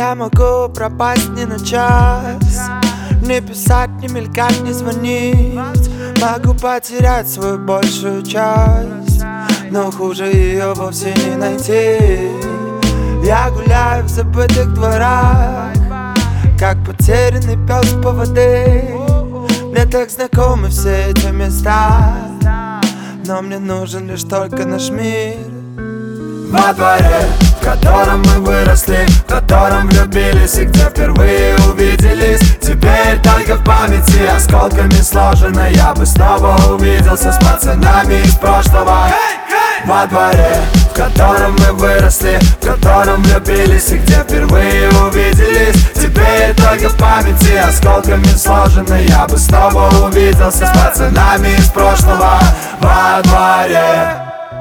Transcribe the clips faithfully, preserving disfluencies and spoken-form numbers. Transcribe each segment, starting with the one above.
я могу пропасть ни на час. Не писать, не мелькать, не звонить. Могу потерять свою большую часть, но хуже ее вовсе не найти. Я гуляю в забытых дворах, как потерянный пес по воде. Мне так знакомы все эти места, но мне нужен лишь только наш мир. Во дворе, в котором мы выросли, в котором влюбились и где впервые увиделись. Теперь только в памяти осколками сложено. Я бы снова увиделся с пацанами из прошлого. Во дворе, в котором мы выросли, в котором влюбились и где впервые увиделись. Теперь только в памяти осколками сложено. Я бы снова увиделся с пацанами из прошлого. Во дворе.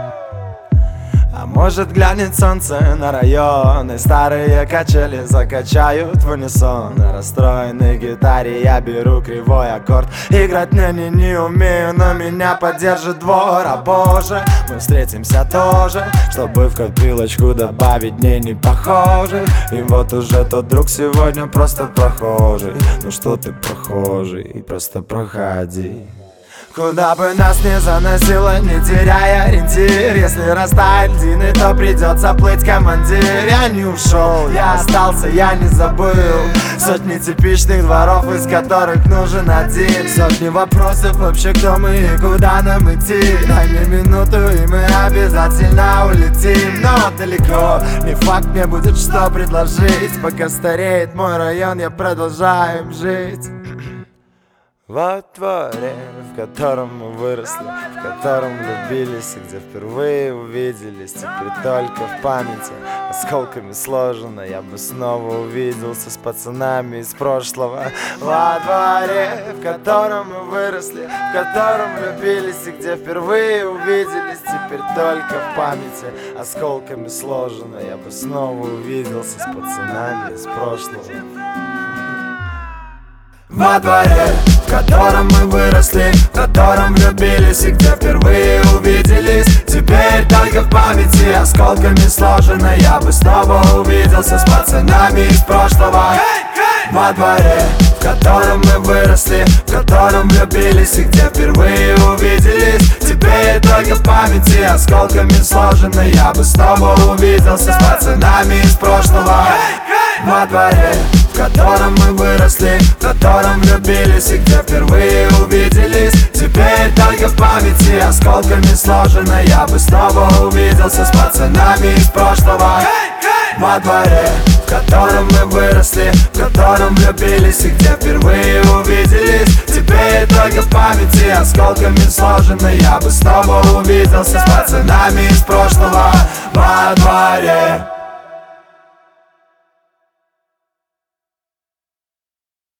А может глянет солнце на район, и старые качели закачают в унисон. На расстроенной гитаре я беру кривой аккорд. Играть на ней не умею, но меня поддержит двор. А боже, мы встретимся тоже, чтобы в копилочку добавить дней не похожих. И вот уже тот друг сегодня просто прохожий. Ну что ты прохожий, просто проходи. Куда бы нас ни заносило, не теряя ориентир. Если растают льдины, то придется плыть, командир. Я не ушел, я остался, я не забыл. Сотни типичных дворов, из которых нужен один. Сотни вопросов вообще, кто мы и куда нам идти. Дай мне минуту, и мы обязательно улетим. Но далеко, не факт, мне будет что предложить. Пока стареет мой район, я продолжаю им жить. Во дворе, в котором мы выросли, в котором влюбились и где впервые увиделись. Теперь только в памяти осколками сложено. Я бы снова увиделся с пацанами из прошлого. Во дворе, в котором мы выросли, в котором влюбились и где впервые увиделись. Теперь только в памяти осколками сложено. Я бы снова увиделся с пацанами из прошлого. Во дворе, в котором мы выросли, в котором влюбились и где впервые увиделись. Теперь только в памяти осколками сложено. Я бы снова увиделся с пацанами из прошлого. Во дворе, в котором мы выросли, в котором влюбились и где впервые увиделись. Теперь только в памяти осколками сложено. Я бы снова увиделся с пацанами из прошлого. Во дворе, в котором мы выросли, в котором влюбились и где впервые увиделись. Теперь только в памяти осколками сложено. Я бы снова увиделся с пацанами из прошлого. Во дворе, в котором мы выросли, в котором влюбились и где впервые увиделись. Теперь только в памяти осколками сложено. Я бы снова увиделся с пацанами из прошлого. Во дворе.